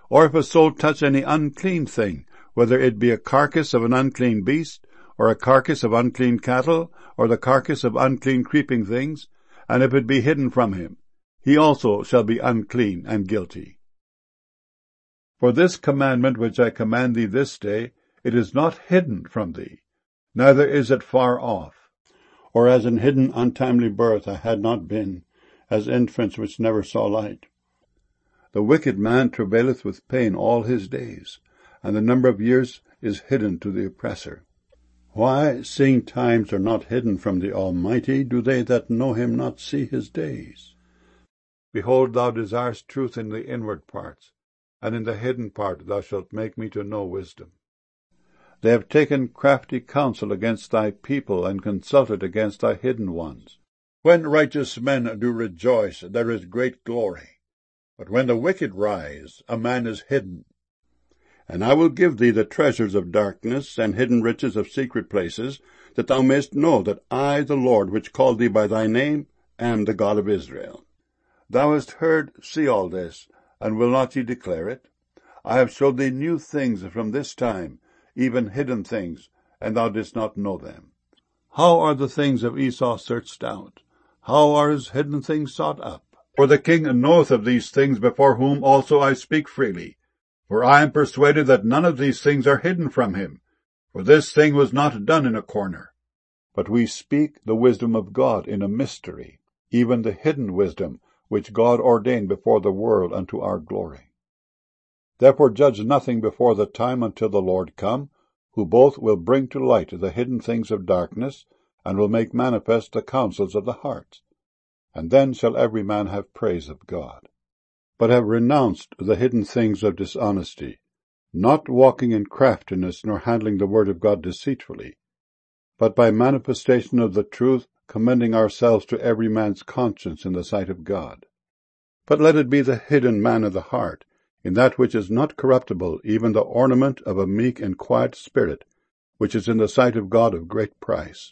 Or if a soul touch any unclean thing, whether it be a carcass of an unclean beast, or a carcass of unclean cattle, or the carcass of unclean creeping things, and if it be hidden from him, he also shall be unclean and guilty. For this commandment which I command thee this day, it is not hidden from thee, neither is it far off. Or as in hidden untimely birth I had not been, as infants which never saw light. The wicked man travaileth with pain all his days, and the number of years is hidden to the oppressor. Why, seeing times are not hidden from the Almighty, do they that know him not see his days? Behold, thou desirest truth in the inward parts, and in the hidden part thou shalt make me to know wisdom. They have taken crafty counsel against thy people, and consulted against thy hidden ones. When righteous men do rejoice, there is great glory. But when the wicked rise, a man is hidden. And I will give thee the treasures of darkness, and hidden riches of secret places, that thou mayest know that I, the Lord, which called thee by thy name, am the God of Israel. Thou hast heard, see all this, and will not ye declare it? I have showed thee new things from this time, even hidden things, and thou didst not know them. How are the things of Esau searched out? How are his hidden things sought up? For the king knoweth of these things, before whom also I speak freely. For I am persuaded that none of these things are hidden from him. For this thing was not done in a corner. But we speak the wisdom of God in a mystery, even the hidden wisdom, which God ordained before the world unto our glory. Therefore judge nothing before the time until the Lord come, who both will bring to light the hidden things of darkness, and will make manifest the counsels of the heart. And then shall every man have praise of God. But have renounced the hidden things of dishonesty, not walking in craftiness, nor handling the word of God deceitfully, but by manifestation of the truth, commending ourselves to every man's conscience in the sight of God. But let it be the hidden man of the heart, in that which is not corruptible, even the ornament of a meek and quiet spirit, which is in the sight of God of great price.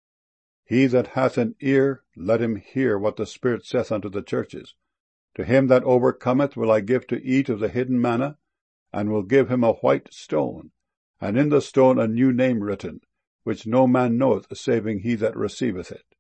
He that hath an ear, let him hear what the Spirit saith unto the churches. To him that overcometh will I give to eat of the hidden manna, and will give him a white stone, and in the stone a new name written, which no man knoweth, saving he that receiveth it.